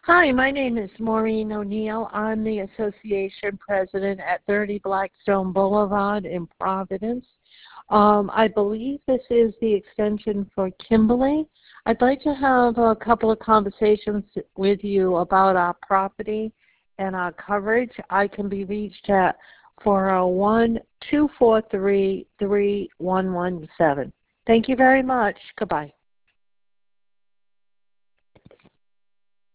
Hi, my name is Maureen O'Neill. I'm the association president at 30 Blackstone Boulevard in Providence. I believe this is the extension for Kimberly. I'd like to have a couple of conversations with you about our property and our coverage. I can be reached at 401-243-3117. Thank you very much. Goodbye.